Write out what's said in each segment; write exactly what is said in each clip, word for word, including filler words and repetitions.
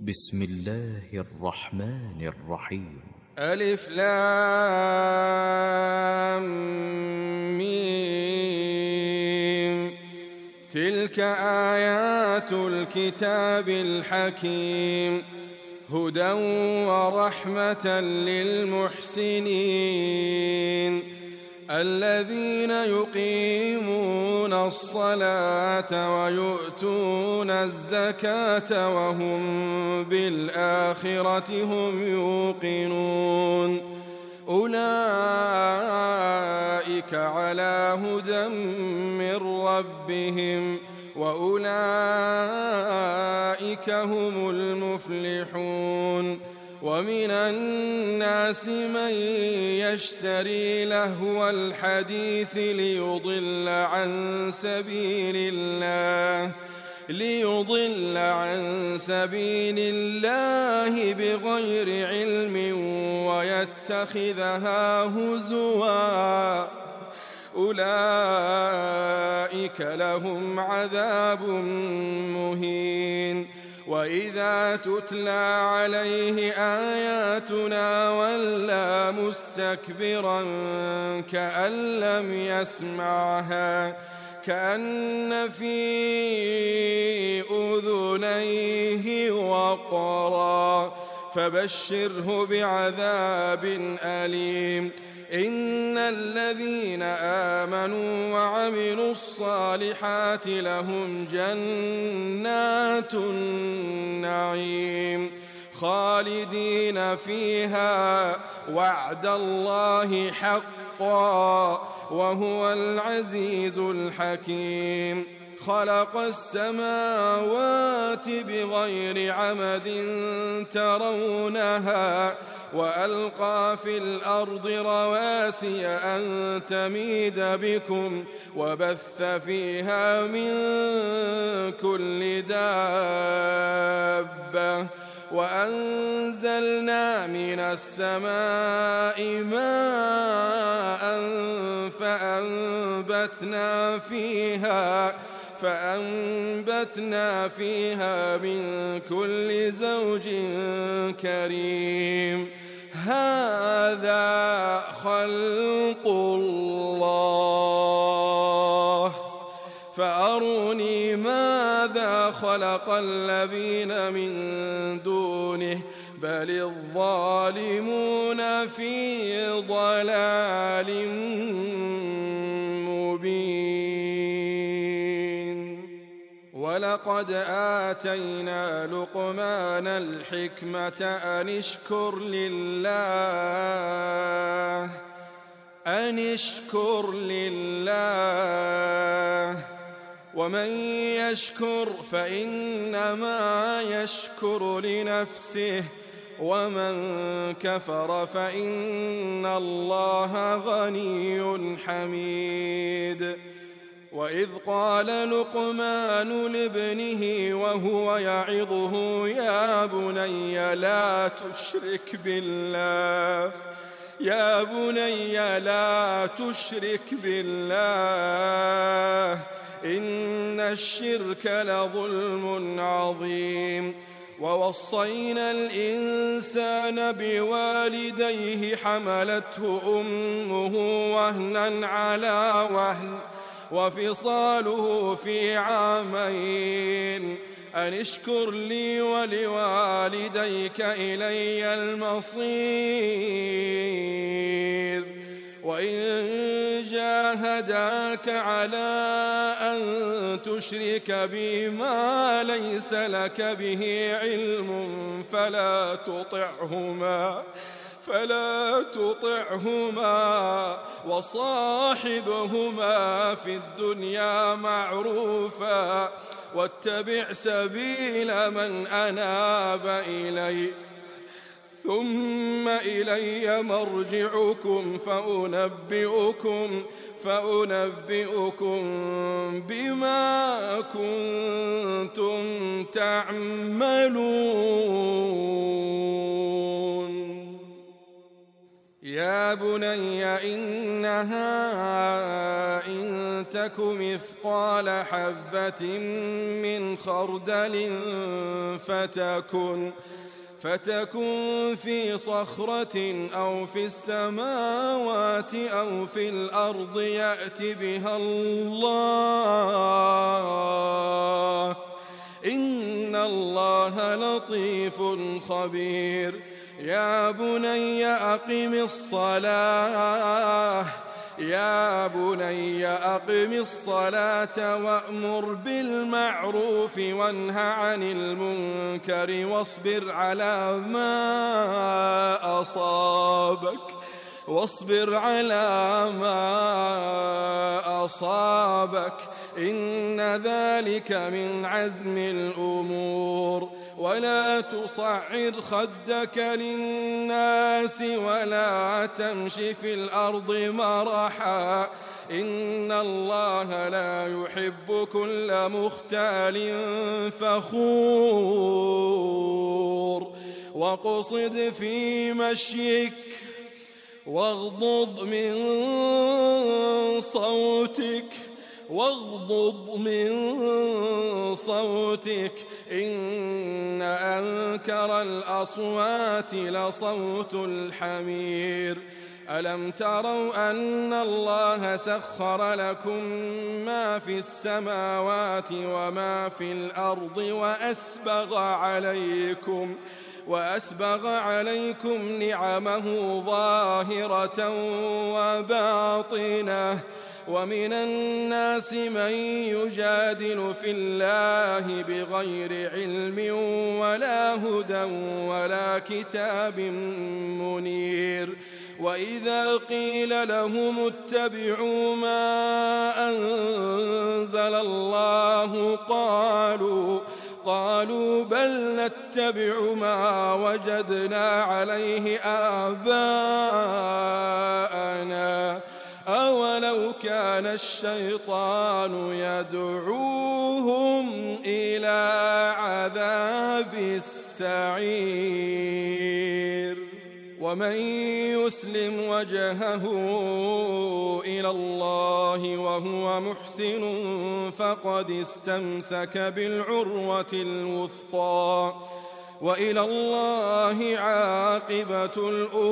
بسم الله الرحمن الرحيم. ألف لام ميم. تلك آيات الكتاب الحكيم، هدى ورحمة للمحسنين الذين يقيمون الصلاة ويؤتون الزكاة وهم بالآخرة هم يوقنون. أولئك على هدى من ربهم وأولئك هم المفلحون. ومن الناس من يشتري لهو الحديث ليضل عن سبيل الله ليضل عن سبيل الله بغير علم ويتخذها هزوا، أولئك لهم عذاب مهين. وإذا تتلى عليه آياتنا ولى مستكبرا كأن لم يسمعها كأن في أذنيه وقرا، فبشره بعذاب أليم. إن الذين آمنوا وعملوا الصالحات لهم جنات النعيم خالدين فيها، وعد الله حقا وهو العزيز الحكيم. خلق السماوات بغير عمد ترونها وألقى في الأرض رواسي أن تميد بكم وبث فيها من كل دابة، وأنزلنا من السماء ماء فأنبتنا فيها فأنبتنا فيها من كل زوج كريم. هذا خلق الله فأروني ماذا خلق الذين من دونه بل الظالمون في ضلال مبين. ولقد آتينا لقمان الحكمة أن اشكر لله أن اشكر لله ومن يشكر فإنما يشكر لنفسه ومن كفر فإن الله غني حميد. وإذ قال لقمان لابنه وهو يعظه يا بني لا تشرك بالله يا بني لا تشرك بالله إن الشرك لظلم عظيم. ووصينا الإنسان بوالديه حملته أمه وهنا على وهن وفصاله في عامين أن اشكر لي ولوالديك إلي المصير. وإن جاهداك على أن تشرك بي ما ليس لك به علم فلا تطعهما فلا تطعهما وصاحبهما في الدنيا معروفا واتبع سبيل من أناب إلي ثم إلي مرجعكم فأنبئكم فأنبئكم بما كنتم تعملون. يا بني إنها إن تك مثقال حبة من خردل فتكن فتكن في صخرة أو في السماوات أو في الأرض يأت بها الله إن الله لطيف خبير. يا بني أقم الصلاة يا بني أقم الصلاة وأمر بالمعروف وانه عن المنكر واصبر على ما أصابك واصبر على ما أصابك إن ذلك من عزم الأمور. ولا تصعر خدك للناس ولا تمش في الأرض مرحا إن الله لا يحب كل مختال فخور. واقصد في مشيك واغضض من صوتك واغضض من صوتك إن أنكر الأصوات لصوت الحمير. ألم تروا أن الله سخر لكم ما في السماوات وما في الأرض وأسبغ عليكم وأسبغ عليكم نعمه ظاهرة وباطنة ومن الناس من يجادل في الله بغير علم ولا هدى ولا كتاب منير. وإذا قيل لهم اتبعوا ما أنزل الله قالوا قالوا بل نتبع ما وجدنا عليه آباءنا أولو كان الشيطان يدعوهم إلى عذاب السعير. ومن يسلم وجهه إلى الله وهو محسن فقد استمسك بالعروة الوثقى وإلى الله عاقبة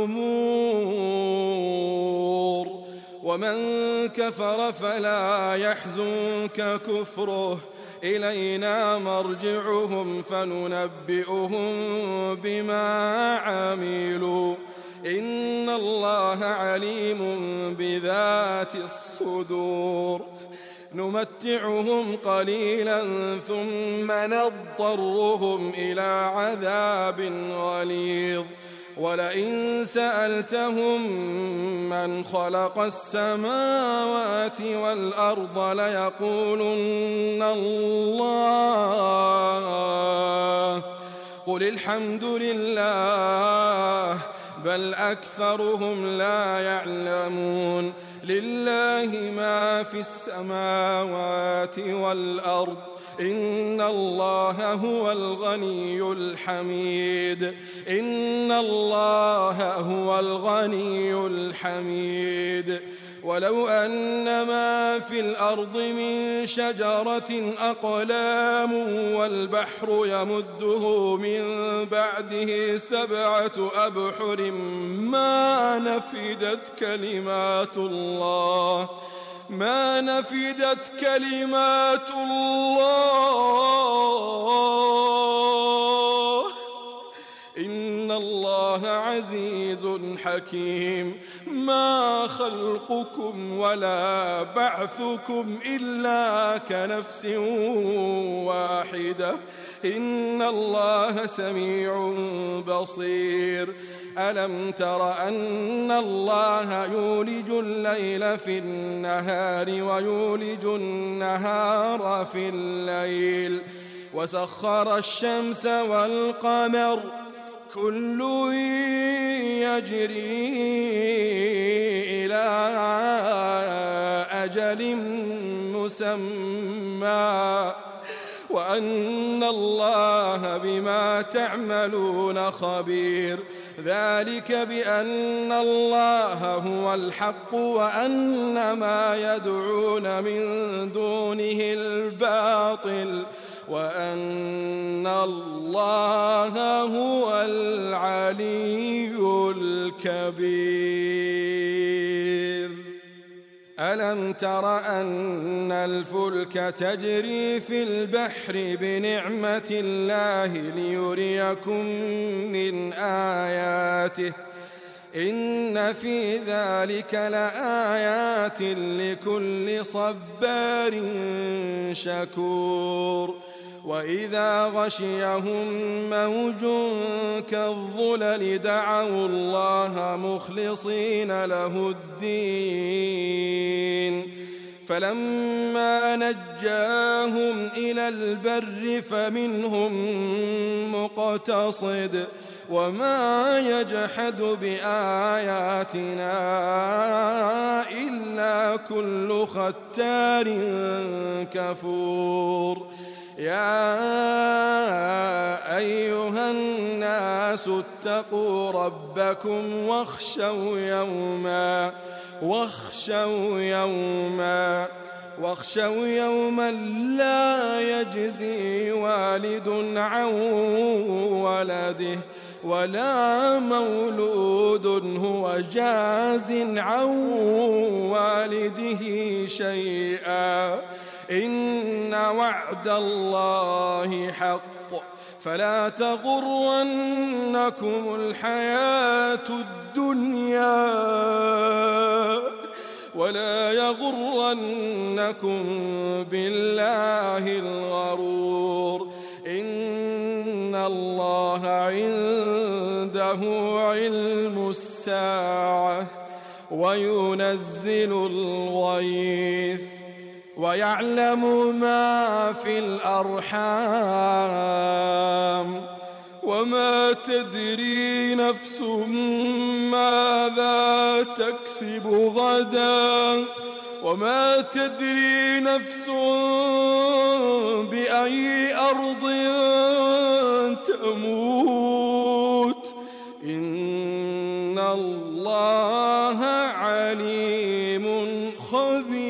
الأمور. ومن كفر فلا يحزنك كفره إلينا مرجعهم فننبئهم بما عملوا إن الله عليم بذات الصدور. نمتعهم قليلا ثم نضطرهم إلى عذاب غليظ. ولئن سألتهم من خلق السماوات والأرض ليقولن الله قل الحمد لله بل أكثرهم لا يعلمون. لله ما في السماوات والأرض إن الله هو الغني الحميد إن الله هو الغني الحميد. ولو أن ما في الأرض من شجرة أقلام والبحر يمده من بعده سبعة أبحر ما نفدت كلمات الله ما نفدت كلمات الله إن الله عزيز حكيم. ما خلقكم ولا بعثكم إلا كنفس واحدة إن الله سميع بصير. ألم تر أن الله يولج الليل في النهار ويولج النهار في الليل وسخر الشمس والقمر كل يجري إلى أجل مسمى وأن الله بما تعملون خبير. ذلك بأن الله هو الحق وأن ما يدعون من دونه الباطل وأن الله هو العلي الكبير. ألم تر أن الفلك تجري في البحر بنعمة الله ليريكم من آياته إن في ذلك لآيات لكل صبار شكور. وإذا غشيهم موج كالظلل دعوا الله مخلصين له الدين فلما نجاهم إلى البر فمنهم مقتصد وما يجحد بآياتنا إلا كل ختار كفور. يا أيها الناس اتقوا ربكم واخشوا يوما واخشوا يوما واخشوا يوما لا يجزي والد عن ولده ولا مولود هو جاز عن والده شيئا إن وعد الله حق فلا تغرنكم الحياة الدنيا ولا يغرنكم بالله الغرور إن الله عنده علم الساعة وينزل الغيث ويعلم ما في الأرحام وما تدري نفس ماذا تكسب غدا وما تدري نفس بأي أرض تموت إن الله عليم خبير.